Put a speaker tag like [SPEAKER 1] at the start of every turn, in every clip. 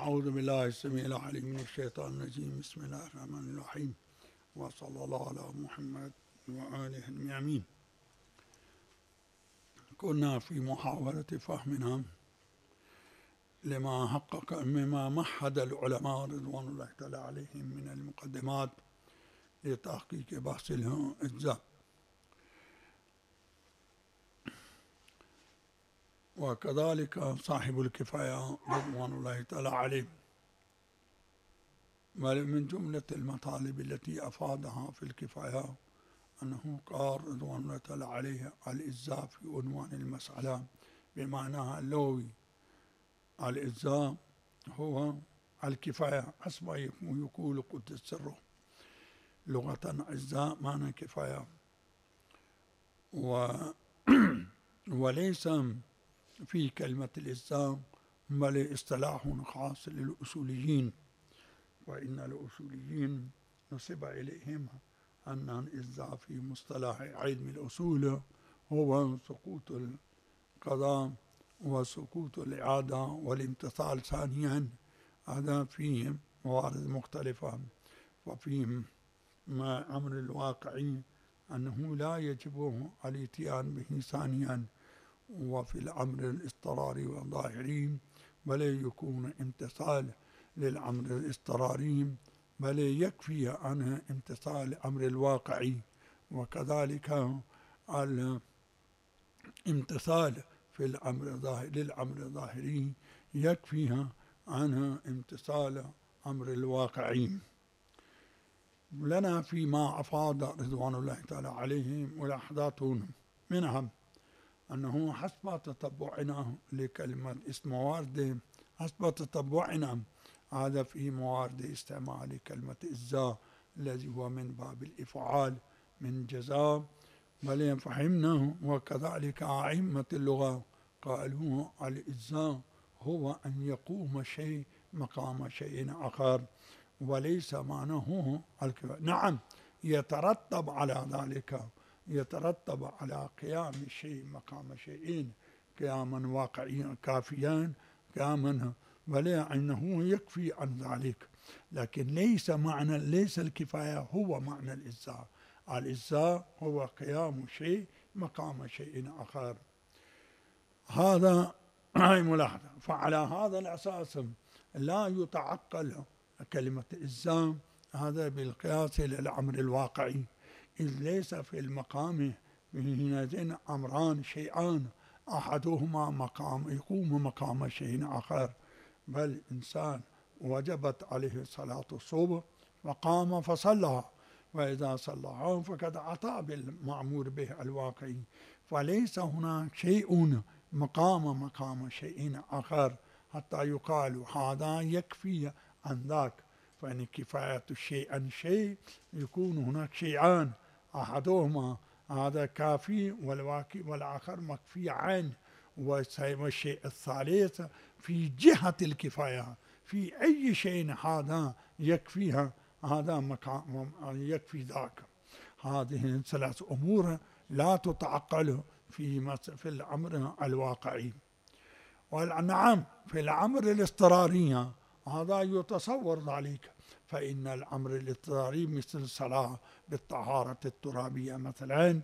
[SPEAKER 1] أعوذ بالله السميع العليم من الشيطان الرجيم. بسم الله الرحمن الرحيم، وصلى الله على محمد وآله الميامين. كنا في محاولة فهمنا مما مهد العلماء رضوان الله تعالى عليهم من المقدمات لتحقيق بحث الإجزاء، وكذلك صاحب الكفاية رضوان الله تعالى عليه. من جملة المطالب التي أفادها في الكفاية أنه قال رضوان الله تعالى عليه الإجزاء في عنوان المسألة بمعناها اللغوي. الإجزاء هو الكفاية حسب يقول قدس سره. لغة إجزاء معنى كفاية، وليس في كلمة الإجزاء بل اصطلاح خاص للأصوليين، وإن الأصوليين نسب إليهم أن الإجزاء في مصطلح علم الأصول هو سقوط القضاء وسقوط الإعادة والامتثال ثانيا. هذا فيه موارد مختلفة، وفيه ما أمر الواقعي أنه لا يجب الاتيان به ثانيا، وفي الأمر الاضطراري والظاهري بل يكون امتثال للأمر الاضطراري بل يكفي عنه امتثال الأمر الواقعي، وكذلك الامتثال في الأمر للأمر الظاهري يكفيها عنه امتثال أمر الواقعي. لنا فيما أفاد رضوان الله تعالى عليه ملاحظات، منها أنه حسب تتبعنا لكلمة اسم موارد، حسب تتبعنا هذا في موارد استعمال كلمة إجزاء الذي هو من باب الإفعال من جزاء، بل فهمناه. وكذلك أئمة اللغة قالوا الإجزاء هو أن يقوم شيء مقام شيء آخر، وليس معناه الكفاية. نعم، يترتب على ذلك، يترتب على قيام الشيء مقام شيئين قياما واقعيا كافيا قياما، بل أنه يكفي عن ذلك، لكن ليس الكفاية هو معنى الإجزاء. الإجزاء هو قيام شيء مقام شيء آخر. هذا ملاحظة. فعلى هذا الأساس لا يتعقل كلمة إجزاء هذا بالقياس للأمر الواقعي، إذ ليس في المقام حينئذ أمران شيئان أحدهما يقوم مقام شيء آخر، بل إنسان وجبت عليه صلاة الصبح فقام فصلى، وإذا صلى فقد أتى بالمأمور به الواقعي، فليس هناك شيء مقام شيء آخر حتى يقال هذا يكفي عن ذاك. فإن كفاية الشيء عن شيء يكون هناك شيئان أحدهما هذا كافي والآخر مكفي عنه، والشيء الثالث في جهة الكفاية في أي شيء هذا يكفيها، هذا مقام يكفي ذاك. هذه ثلاث أمور لا تتعقل في الأمر الواقعي. ونعم في الأمر الاضطراري هذا يتصور ذلك، فإن الأمر الاضطراري مثل الصلاة بالطهارة الترابية مثلا،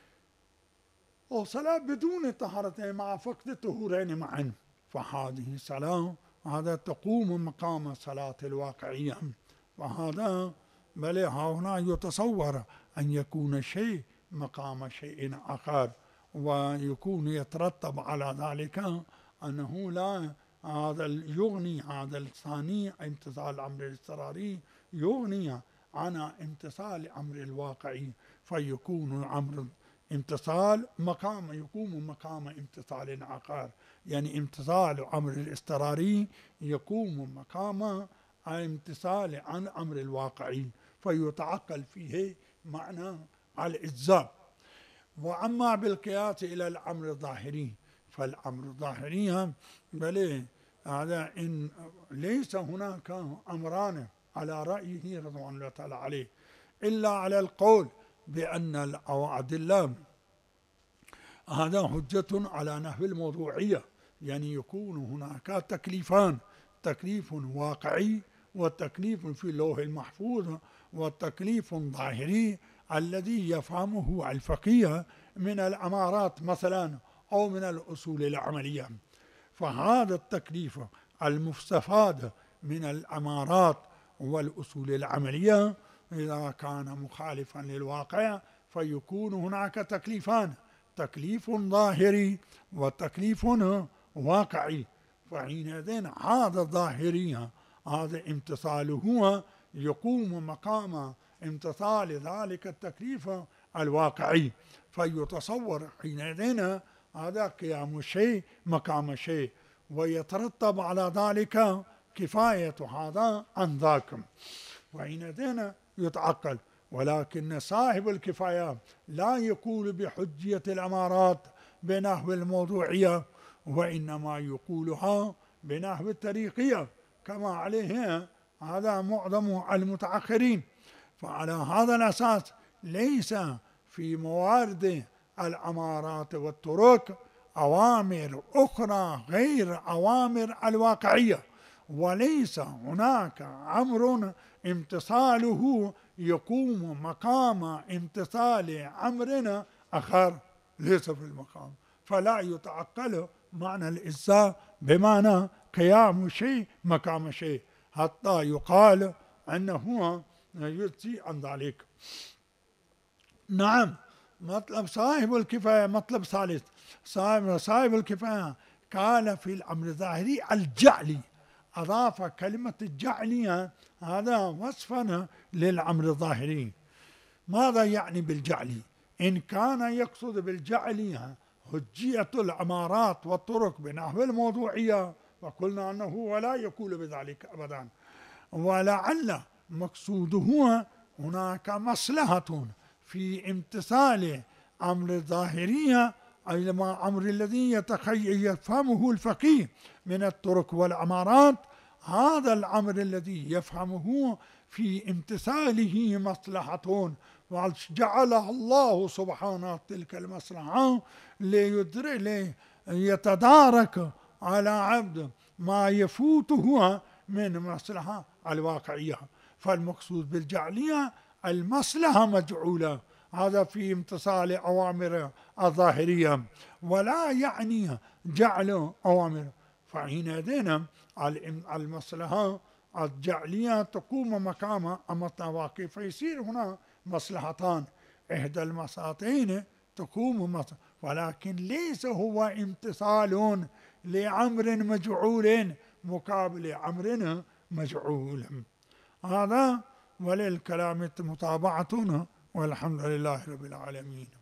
[SPEAKER 1] وصلاة بدون طهارتين مع فقد الطهورين معا، فهذه صلاة هذا تقوم مقام صلاة الواقعية. وهذا بل هنا يتصور أن يكون شيء مقام شيء آخر، ويكون يترتب على ذلك أنه لا هذا يغني هذا الثاني امتثال الأمر الاضطراري يغني عن امتثال الأمر الواقعي، فيكون الأمر امتثال يقوم مقام امتثال آخر، يعني امتثال الأمر الاضطراري يقوم مقام امتثال عن الأمر الواقعي، فيتعقل فيه معنى الإجزاء. وأما بالقياس إلى الأمر الظاهري فالأمر الظاهري بل هذا إن ليس هناك أمران على رأيه رضوان الله تعالى عليه إلا على القول بأن الأدلة هذا حجة على نحو الموضوعية، يعني يكون هناك تكليفان، تكليف واقعي، والتكليف في اللوح المحفوظ، والتكليف ظاهري الذي يفهمه الفقيه من الأمارات مثلا أو من الأصول العملية. فهذا التكليف المستفاد من الأمارات والأصول العملية إذا كان مخالفا للواقع فيكون هناك تكليفان: تكليف ظاهري وتكليف واقعي. فحينئذ هذا الظاهري هذا امتثاله يقوم مقام امتثال ذلك التكليف الواقعي، فيتصور حينئذ هذا قيام شيء مقام شيء، ويترتب على ذلك كفاية هذا عن ذاك، وحينئذ يتعقل. ولكن صاحب الكفاية لا يقول بحجية الأمارات بنحو الموضوعية، وإنما يقولها بنحو الطريقية كما عليه هذا معظم المتأخرين. فعلى هذا الأساس ليس في موارد الأمارات والطرق أوامر أخرى غير أوامر الواقعية، وليس هناك أمر امتثاله يقوم مقام امتثال أمرنا آخر ليس في المقام. فلا يتعقل معنى الإجزاء بمعنى قيام شيء مقام شيء حتى يقال أنه يجزي عن ذلك. نعم، مطلب صاحب الكفاية مطلب ثالث. صاحب الكفاية قال في الأمر الظاهري الجعلي، أضاف كلمة الجعلية هذا وصفا للأمر الظاهري. ماذا يعني بالجعلي؟ إن كان يقصد بالجعلية حجية الأمارات والطرق بنحو الموضوعية فقلنا أنه ولا يقول بذلك أبدا، ولعل مقصوده هناك مصلحة في امتثال أمر الظاهرية، أي أمر الذي يفهمه الفقيه من الطرق والأمارات، هذا الأمر الذي يفهمه في امتثاله مصلحة، وجعلها الله سبحانه تلك المصلحة ليتدارك على عبد ما يفوته من مصلحة الواقعية. فالمقصود بالجعلية المصلحة مجعولة، هذا في امتثال أوامر الظاهرية، ولا يعني جعل أوامر. فحينئذ المصلحة الجعلية تقوم مقام الواقع، فيصير هنا مصلحتان، إحدى المصلحتين تقوم ولكن ليس هو امتثال لأمر مجعول مقابل أمر مجعول. هذا وللكلام متابعتنا، والحمد لله رب العالمين.